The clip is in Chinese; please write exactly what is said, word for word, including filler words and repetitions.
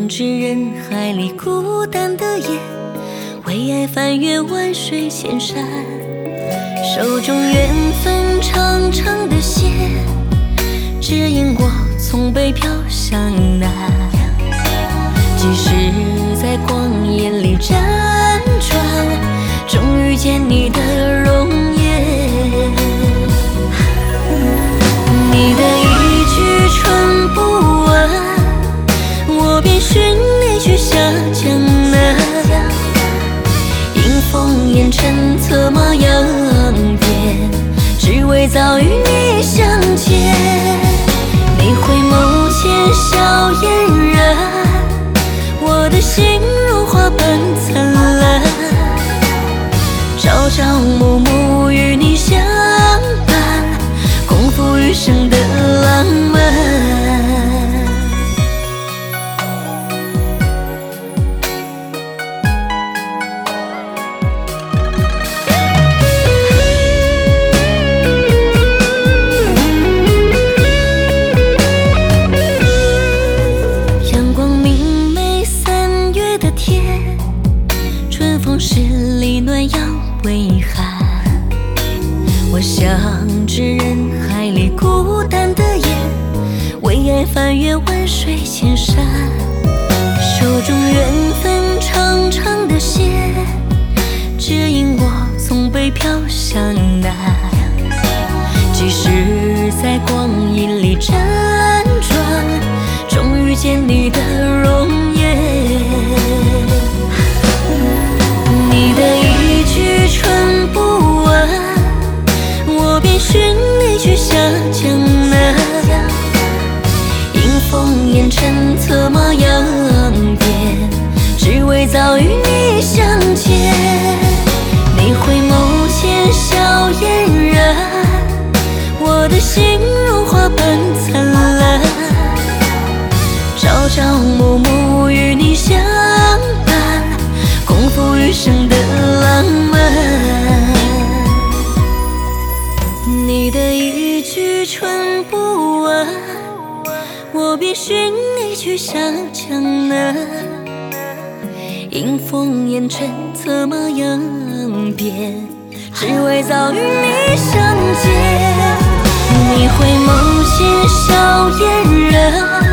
想知人海里孤单的夜，为爱翻越万水千山，手中缘分长长的线，指引我从北飘向南。即使在光阴里辗转，终遇见你的容颜。你的一句唇不吻，我便寻你去下江南。迎风烟尘策马扬鞭，只为早与你相见。你回眸间笑嫣然，我的心如花般灿烂。朝朝暮暮与你相伴，共赴余生的浪漫。阳光明媚三月的天，春风十里暖阳微寒。我想知人海里孤单的夜，为爱翻越万水千山。手中缘分长长的线，指引我从北飘向南。即使在光阴里辗转，终遇见你的容颜。你的一句唇不吻，我便寻你去下江南。迎风烟尘策马扬鞭，只为早与你相见。你回眸间笑嫣然，我的心如花般灿烂。朝朝暮暮与你相伴，共赴余生的浪漫。你的一句唇不吻，我便寻你去下江南。迎风烟尘策马扬鞭，只为早与你相见。你回眸间笑嫣然，